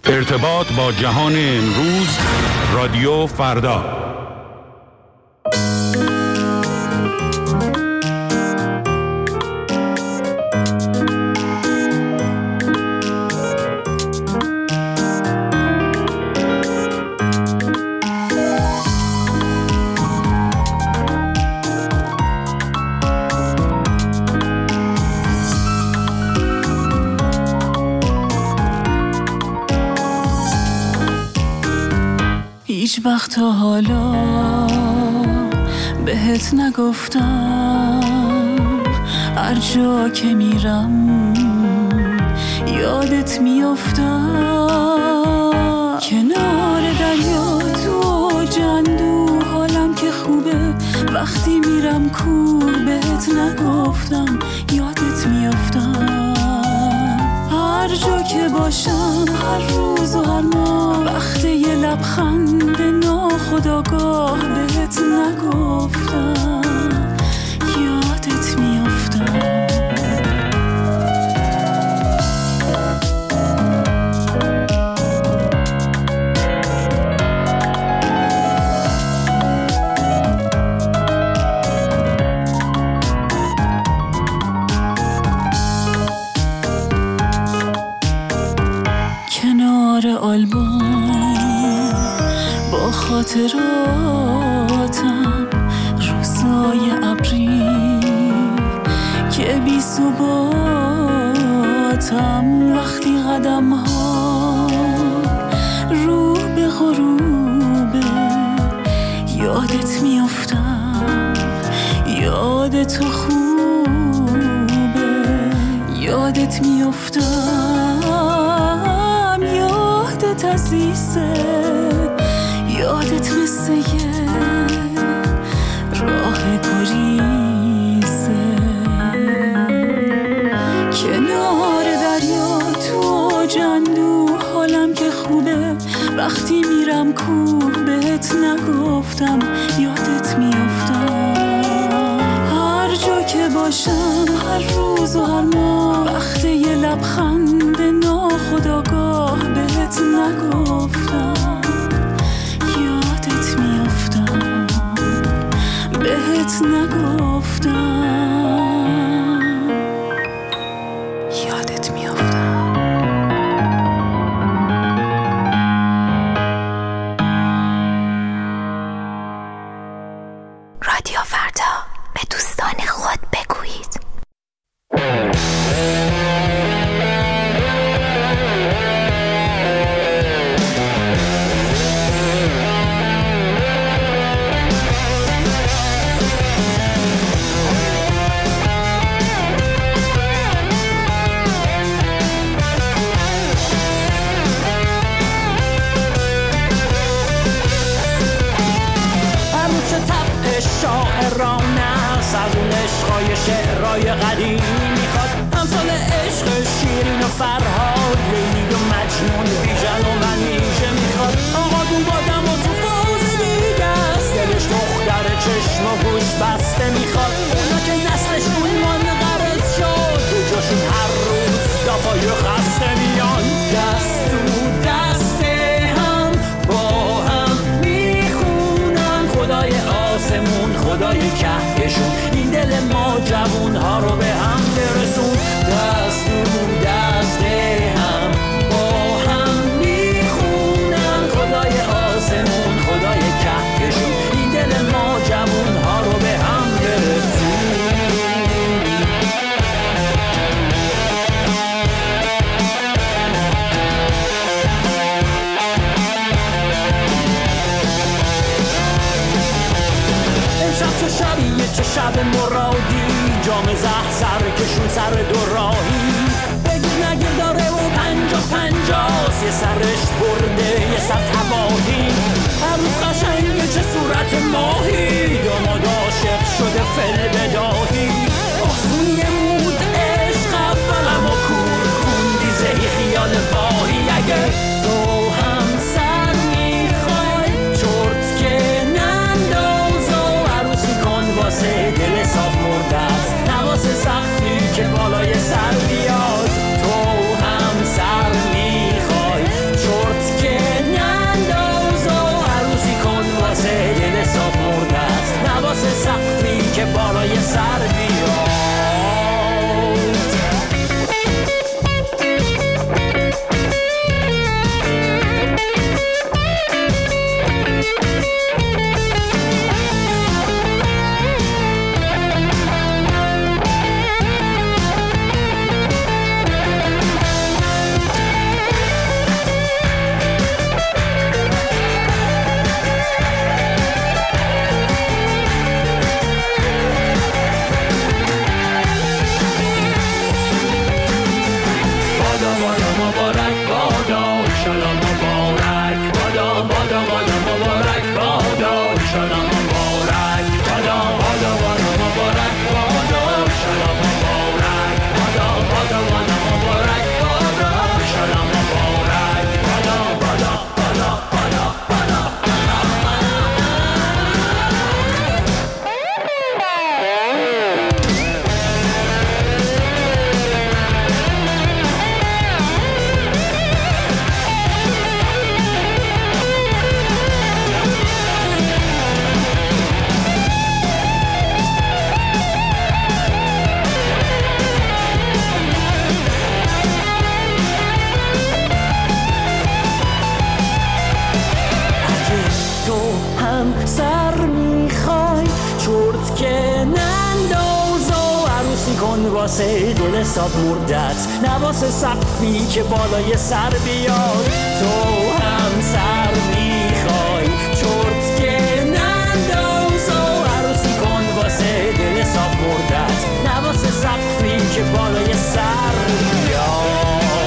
ارتباط با جهان امروز، رادیو فردا. هیچ وقت تا حالا بهت نگفتم، هر جا که میرم یادت میافتم. کنار دریا تو جندو حالم که خوبه، وقتی میرم کور بهت نگفتم یادت میافتم. هر جا که باشم، هر روز و هر ماه، وقت یه لبخند ناخودآگاه بهت نگفتم یادت میافتم. کنار آلبوم با خاطراتم، روزای ابری که بی ثباتم، وقتی قدم ها رو به غروبه یادت میافتم. یاد تو خوبه، یادت میافتم. یادت عزیزه، یادت مثل یه راه گریزه. کنار دریا تو جندو حالم که خوبه، وقتی میرم کوه بهت نگفتم یادت میافتم. هر جا که باشم، هر روز و هر ماه، وقت یه لبخند ناخودآگاه بهت نگفتم یادت میافتم، بهت نگفتم یادت میافتم. رادیو فردا، به دوستان خود بگویید. شاعرانه است، از اون عشقای شعرهای قدیمی میخواد، امثال عشق شیرین و فرهاد، لیلی و مجنون، بیژن و منیژه میخواد. آقا دون بادم و تو فوز دیگه است، دلش دختر چشم و گوش بسته میخواد. اونا که نسلشون منقرض شد، دو جاشون هر روز دفعه خسته میان، دست تو دست هم با هم میخونن خدای آسمون، خدای کهکشون، این دل ما جوون ها رو به هم برسون. دست تو دست هم با هم میخونن خدای آسمون، خدای کهکشون، این دل ما جوون ها رو به هم برسون. شبیه چه شب مرادی، جام زهر سر کشون سر دو راهی، بگیر نگیر داره و 50-50، یه سرش برده یه سر تباهی. هر روز قشنگه چه صورت ماهی، داماد عاشق شده فل بداهی. آسون نمود عشق اول، اما کور خوندی زهی خیال واهی. اگه تو هم سر میخوای چرت که ننداز و عروسی کن واسه دل حساب مرده است، نواسه سختی که بالای سر مبارک بادا ایشالا مبارک بادا بادا بادا مبارک بادا ایشالا مبارک بادا بادا بادا مبارک بادا ایشالا مبارک بادا بادا بادا مبارک بادا ایشالا مبارک بادا بادا بادا بادا بادا. سر میخوای چرت که ننداز و عروسی کن واسه دل ساب مردت نه واسه سقفی که بالای سر بیاد. تو هم سر میخوای چرت که ننداز و عروسی کن واسه دل ساب مردت نه واسه سقفی که بالای سر بیاد.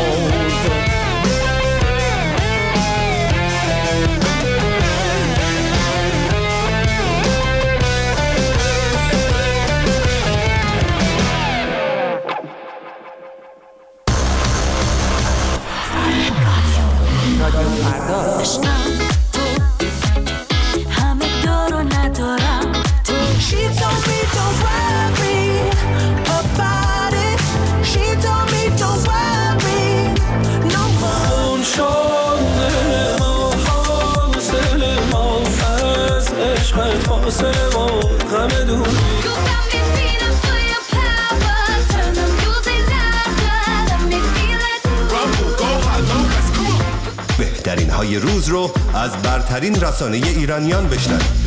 بهترین های روز رو از برترین رسانه ایرانیان بشنوید.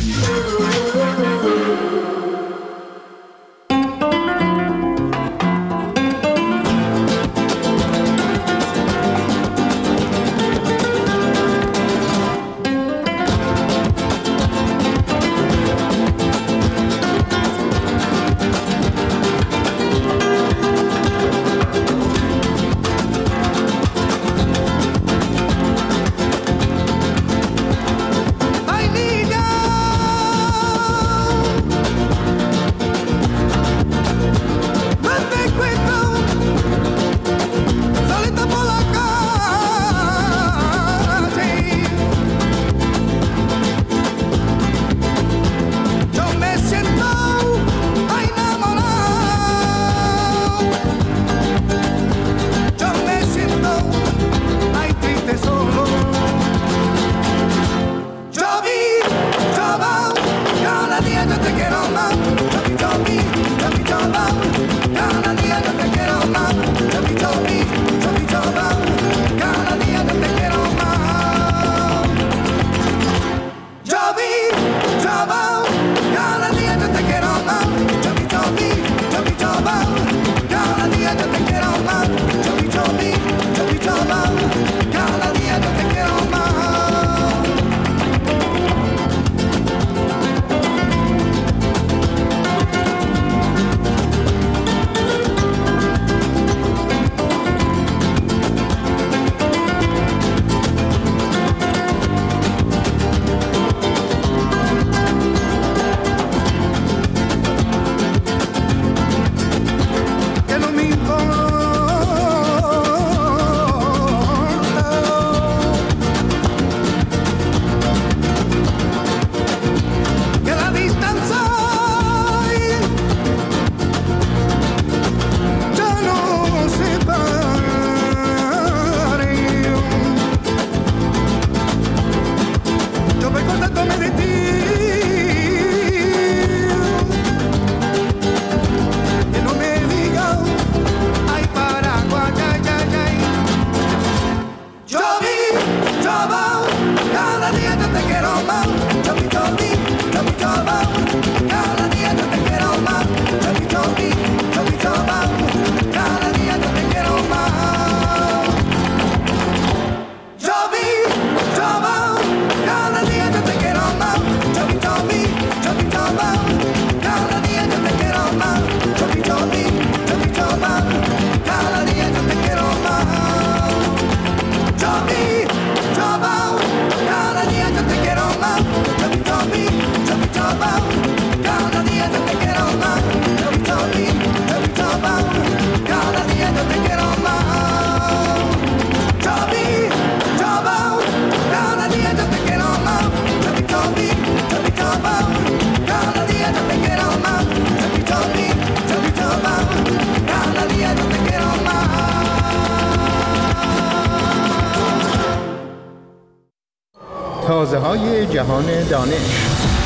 تازه‌های جهان دانش.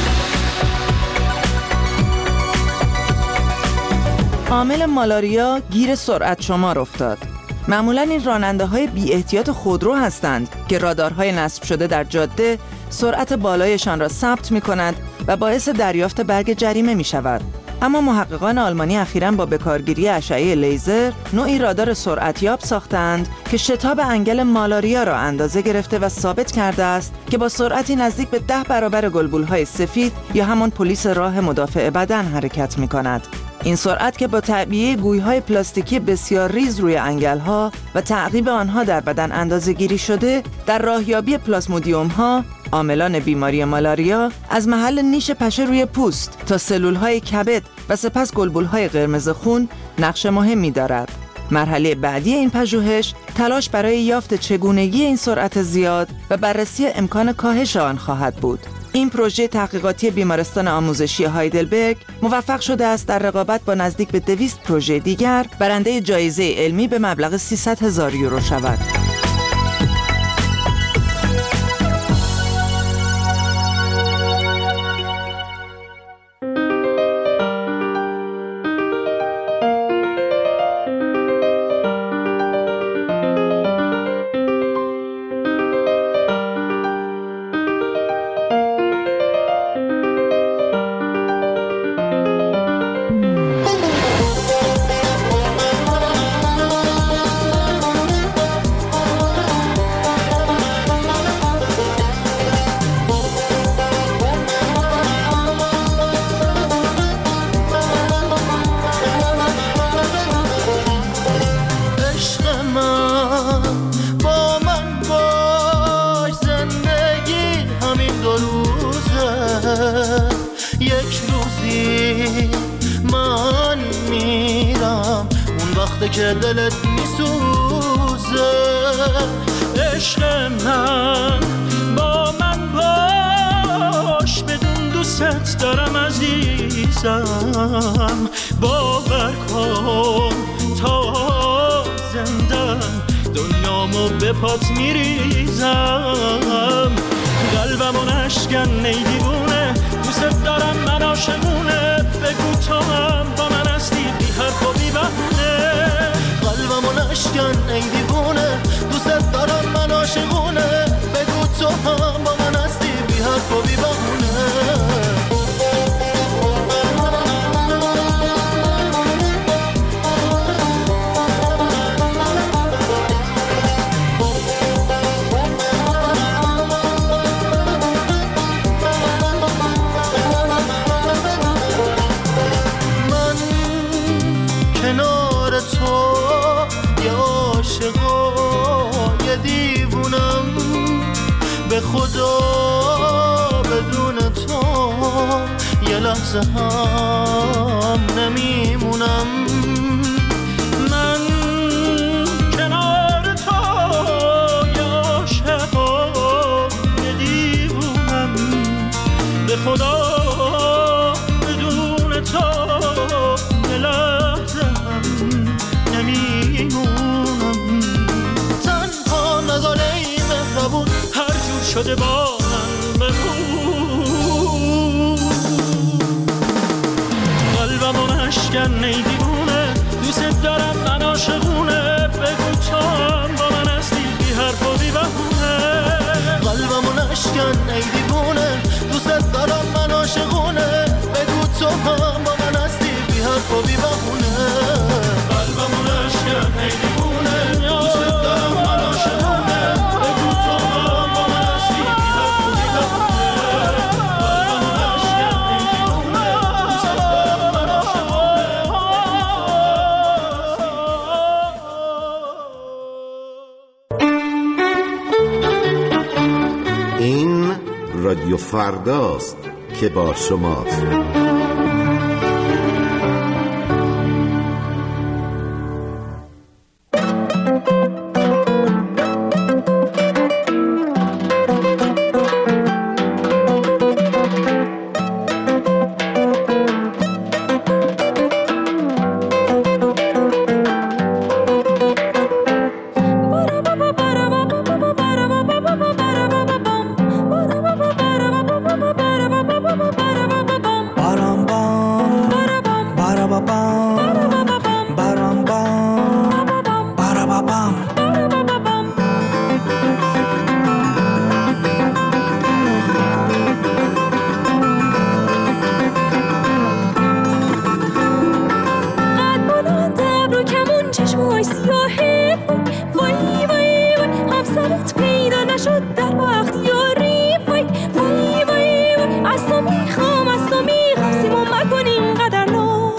عامل مالاریا گیر سرعت شمار افتاد. معمولاً این راننده‌های بی احتیاط خودرو هستند که رادارهای نصب شده در جاده سرعت بالایشان را ثبت می‌کند و باعث دریافت برگ جریمه می‌شود. اما محققان آلمانی اخیراً با بکارگیری اشعه لیزر نوعی رادار سرعتیاب ساختند که شتاب انگل مالاریا را اندازه گرفته و ثابت کرده است که با سرعتی نزدیک به 10 برابر گلبولهای سفید یا همان پلیس راه مدافع بدن حرکت می‌کند. این سرعت که با تعبیه گوی‌های پلاستیکی بسیار ریز روی انگل‌ها و تعقیب آنها در بدن اندازه‌گیری شده، در راهیابی پلاسمودیوم‌ها، عاملان بیماری مالاریا، از محل نیش پشه روی پوست تا سلول‌های کبد و سپس گلبول‌های قرمز خون نقش مهمی دارد. مرحله بعدی این پژوهش تلاش برای یافت چگونگی این سرعت زیاد و بررسی امکان کاهش آن خواهد بود. این پروژه تحقیقاتی بیمارستان آموزشی هایدلبرگ موفق شده است در رقابت با نزدیک به 200 پروژه دیگر برنده جایزه علمی به مبلغ 300,000 یورو شود. که دلت میسوزه عشق من با من باش بدون دوست دارم عزیزم باور کن تا زندم دنیامو به پات میریزم قلبمو نشکن ای دیوونه دوست دارم من عاشقونه بگو تو هم با من هستی بی حرف و بی بهونه قلبمو نشکن ای دیوونه دوست دارم من عاشقونه بگو تو هم با من هستی بی حرف و بی بهونه به خدا بدون تو یه لحظه هم نمیمونم من کنار تو یه عاشقا یه دیوونم به خدا بدون تو یه لحظه هم نمیمونم تنها نذاره این مهربون شده با من بگو قلبمو نشکن ای دیوونه دوست دارم من عاشقونه بگو تو هم با من هستی بی حرف و بی بهونه قلبمو نشکن ای دیوونه دوست دارم من عاشقونه بگو تو هم با من هستی بی حرف و بی بهونه قلبمو نشکن ای دیوونه دوست دارم من عاشقونه بگو تو هم با من هستی بی حرف و بی بهونه قلبمو نشکن ای دیوونه دوست دارم من عاشقونه. این رادیو فرداست که با شماست. نشد در وقت یاری. وای وای وای وای از تو میخوام، از تو میخوام، سیمون مکن اینقدر ناز.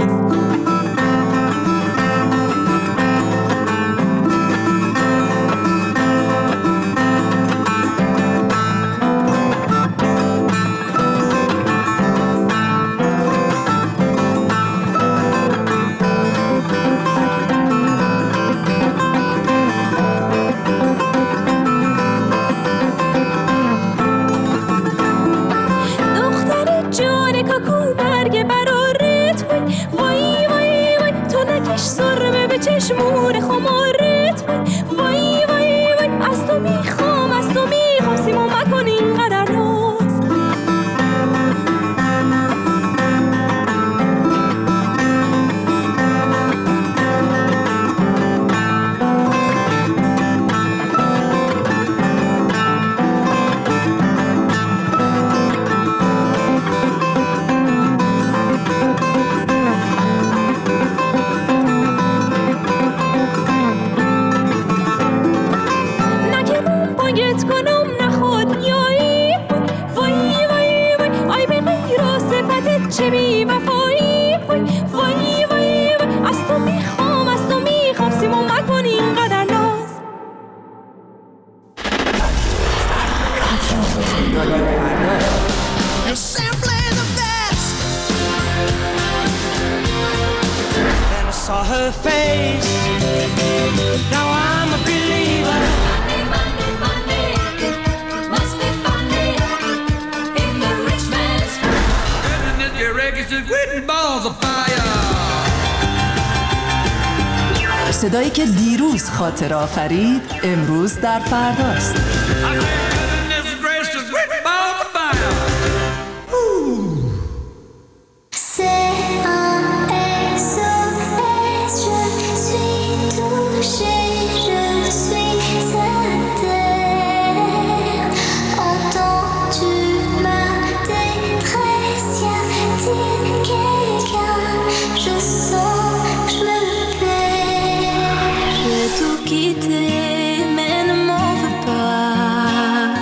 چشمون خمارت. وای وای وای از تو میخوام، از تو میخوام، سیمون مکن اینقدر ناز. چه بی وفایی. وای وای وای از تو میخوام، از تو میخوام، سیمون مکن اینقدر ناز. You're simply the best. Then I saw her face. Now I'm a believer. Money, money, money, must be funny in the rich man's balls of fire. صدایی که دیروز خاطر آفرید امروز در فرداست. mais ne m'en veux pas.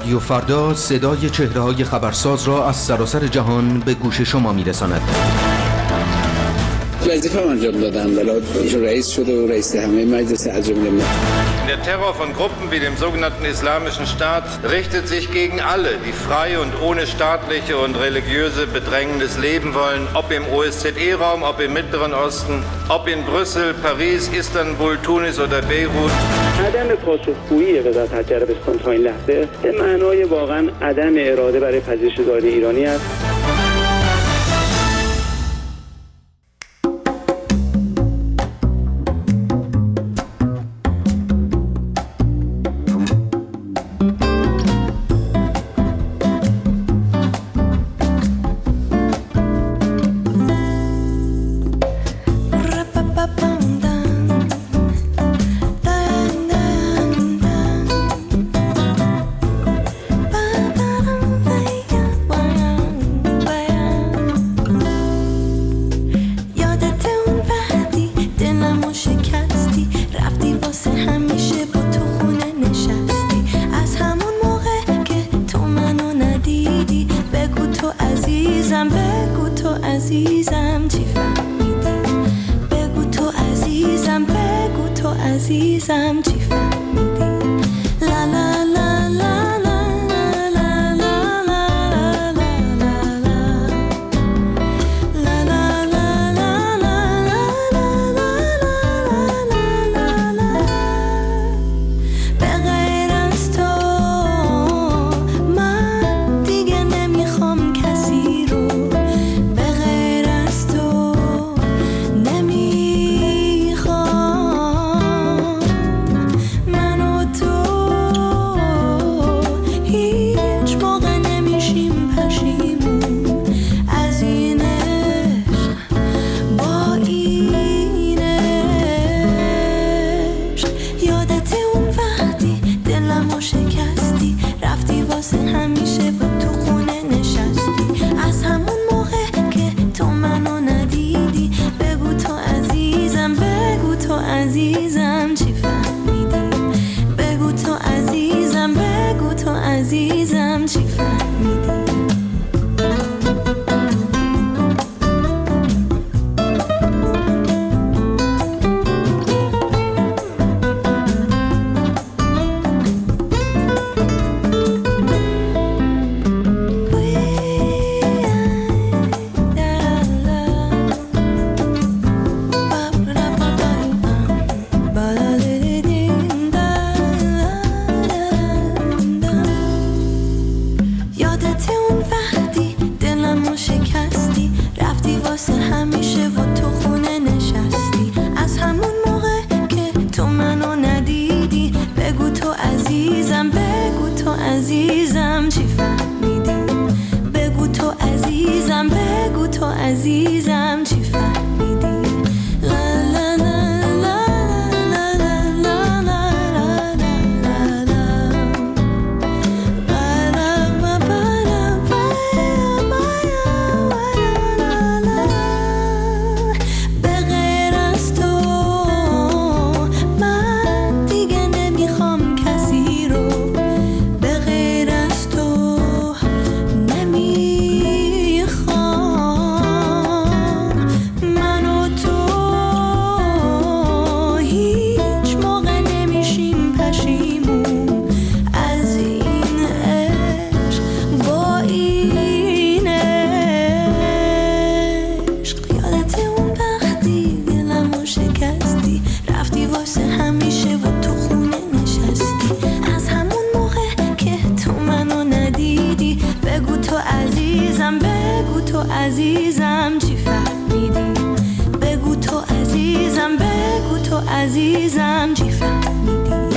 رادیو فردا صدای چهره‌های خبرساز را از سراسر جهان به گوش شما می‌رساند. وظیفه انجام دادم، ولی رئیس شده و رئیس همه مجلس از جمله من. Der Terror von Gruppen wie dem sogenannten Islamischen Staat richtet sich gegen alle, die frei und ohne staatliche und religiöse Bedrängnis leben wollen, ob im OSZE-Raum, ob im Mittleren Osten, ob in Brüssel, Paris, Istanbul, Tunis oder Beirut. عدم پاسخگویی وزارت حج عربستان تا این لحظه به معنای واقعا عدم اراده برای پذیرش زائران ایرانی است. عزیزم چی فهمیدی؟ بگو تو عزیزم، بگو تو عزیزم چی فهمیدی؟